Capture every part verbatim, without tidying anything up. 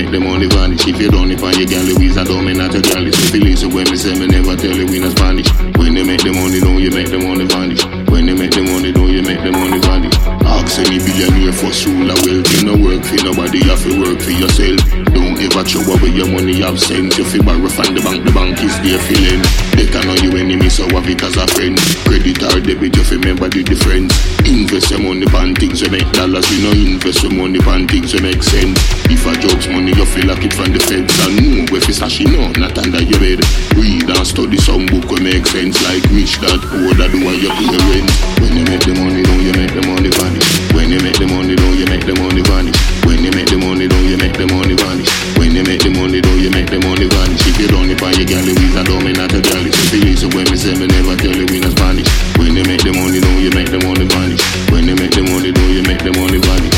make the money vanish. If you don't find your gal Louise, I don't mean not a gal. So if you listen when me say me never tell you we not Spanish. When you make the money, don't you make the money vanish. When you make the money, don't you make the money vanish. Ask any billionaire for soul or wealth. You no work for nobody, you have to work for yourself. Don't ever throw away your money you have sent. You feel borrow from the bank, the bank is there for lend. They can know you enemy, so have it as a friend. Credit or debit, you remember the difference. Invest your money on things you make dollars. You know invest your money on things you make sense. If a job's money, you feel like it from the feds. And know if it's actually no, not under your bed. Read and study some book will make sense. Like rich dad, poor dad, why you pay rent. When you make the money, don't you make the money vanish. When you make the money, don't you make the money vanish. When you make the money, don't you make the money vanish. When you make the money, don't you make the money vanish. If you don't buy your gal Louise, I don't mean not a gal. So if you listen when me say me never tell you we not Spanish. When you make the money, don't you make the money vanish. When you make the money, don't you make the money vanish.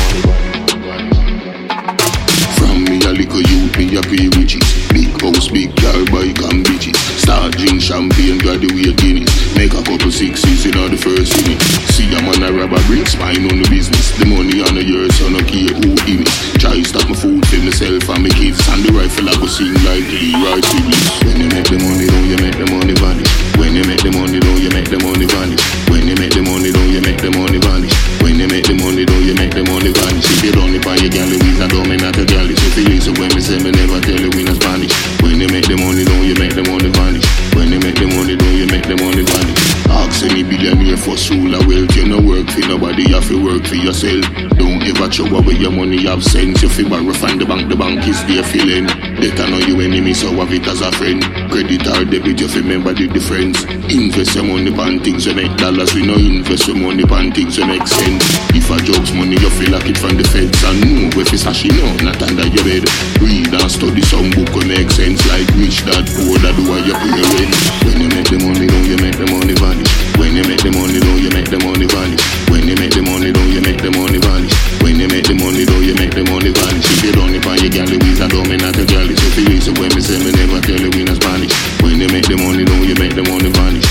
From me a little youth, me a pay riches. Big house, big car, bike and bitches. Start drink champagne, graduate Guinness. Make a couple sixes in all the first inning. See a man a robber, bring spine on the business. The money on the year, so no care who in it. Try stop my food for myself and my kids. And the rifle I go sing like the right siblings. When you make the money, don't you make the money vanish. When you make the money, don't you make the money vanish. When you make the money, don't you make the money vanish. When you make the money, don't you make the money vanish. If you don't buy your gal Louise, I don't mean not a gal. So if you listen when me say me never tell you we not Spanish. When you make the money, don't you make the money vanish. When you make the money, don't you make the money vanish. Ask any billionaire for soul or wealth. You no work for nobody, you have to work for yourself. Don't ever throw away your money you have sent. You feel borrow from the bank, the bank is there feeling. They can know you enemy, so have it as a friend. Credit or debit, you remember the difference. Invest your money on things you make dollars. We no invest your money on things you make sense. If a job's money, you feel like it from the feds. And know if it's actually no, not under your bed. Read and study some book will make sense. Like rich dad, poor dad, why you pay rent. When you make the money, don't you make the money vanish. When you make the money, don't you make the money vanish. When you make the money, don't you make the money vanish. When you make the money, don't you make the money vanish. If you don't buy your gal Louise, I don't mean not a gal. So if you listen when me say me never tell you we not Spanish. When you make the money, don't you make the money vanish.